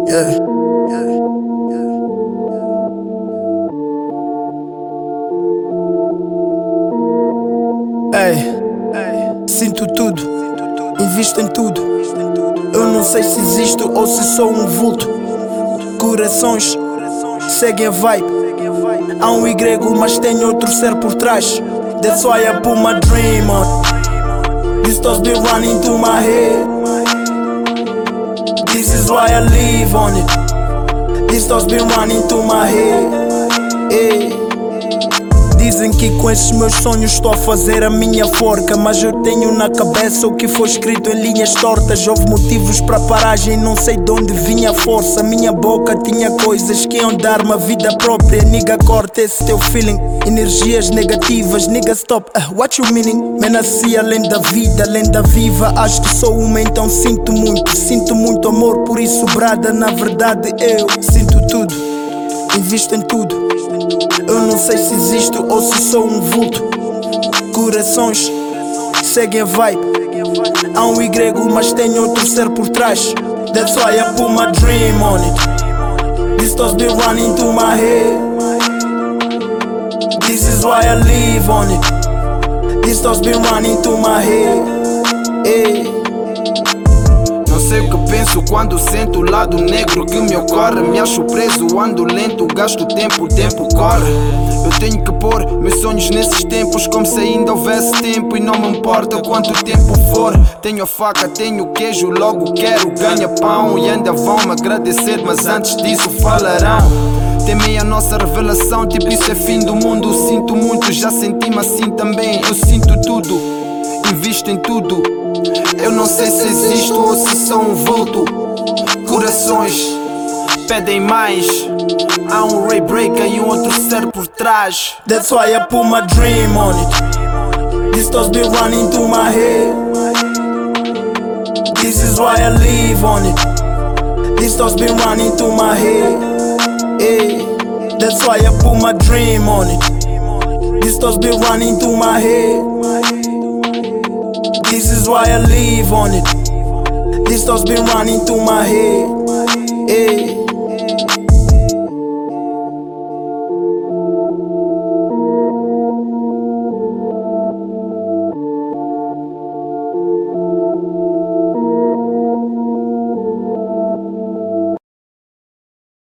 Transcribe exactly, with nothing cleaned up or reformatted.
Yeah. Ei, sinto tudo, invisto em tudo. Eu não sei se existo ou se sou um vulto. Corações seguem a vibe. Há um Y, mas tem outro ser por trás. That's why I put my dream on. These thoughts be running through my head. This is why I live on it. These thoughts be running through my head. Hey. Dizem que com esses meus sonhos estou a fazer a minha forca, mas eu tenho na cabeça o que foi escrito em linhas tortas. Houve motivos para paragem, não sei de onde vinha a força. Minha boca tinha coisas que iam dar-me a vida própria. Nigga, corta esse teu feeling. Energias negativas, nigga, stop, uh, what you meaning? Me nasci além da vida, além da viva. Acho que sou uma, então sinto muito. Sinto muito amor, por isso brada. Na verdade eu sinto tudo, invisto em tudo. Eu não sei se existo ou se sou um vulto. Corações seguem a vibe. Há um Y, mas tem outro ser por trás. That's why I put my dream on it. These thoughts be running through my head. This is why I live on it. These thoughts be running through my head. Hey. Não sei o que penso quando sinto o lado negro que me ocorre. Me acho preso, ando lento, gasto tempo, o tempo corre. Eu tenho que pôr meus sonhos nesses tempos como se ainda houvesse tempo. E não me importa quanto tempo for. Tenho a faca, tenho o queijo, logo quero ganhar pão. E ainda vão me agradecer, mas antes disso falarão. Temem a nossa revelação, tipo isso é fim do mundo. Sinto muito, já senti-me assim também. Eu sinto tudo, invisto em tudo. Eu não sei se existo ou se sou um vulto. Corações pedem mais. Há um ray breaker e um outro ser por trás. That's why I put my dream on it. These thoughts be running through my head. This is why I live on it. These thoughts be running through my head. Hey. That's why I put my dream on it. These thoughts be running through my head. This is why I live on it. These thoughts been running through my head. Hey.